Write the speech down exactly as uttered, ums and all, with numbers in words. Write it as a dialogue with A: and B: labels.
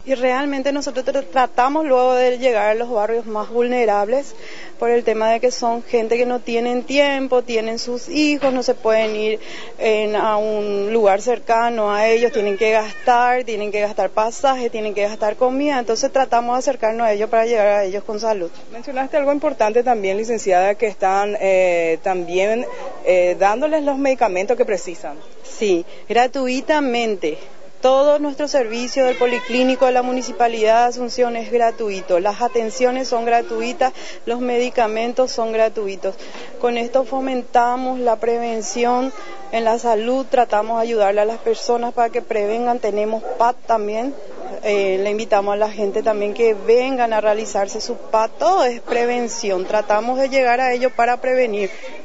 A: Y realmente nosotros tr- tratamos luego de llegar a los barrios más vulnerables por el tema de que son gente que no tienen tiempo, tienen sus hijos, no se pueden ir en, a un lugar cercano a ellos, tienen que gastar, tienen que gastar pasaje, tienen que gastar comida, entonces tratamos de acercarnos a ellos para llegar a ellos con salud.
B: Mencionaste algo importante también, licenciada, que están eh, también eh, dándoles los medicamentos que precisan.
A: Sí, gratuitamente. Todo nuestro servicio del Policlínico de la Municipalidad de Asunción es gratuito, las atenciones son gratuitas, los medicamentos son gratuitos. Con esto fomentamos la prevención en la salud, tratamos de ayudarle a las personas para que prevengan, tenemos P A T también, eh, le invitamos a la gente también que vengan a realizarse su P A T, todo es prevención, tratamos de llegar a ello para prevenir.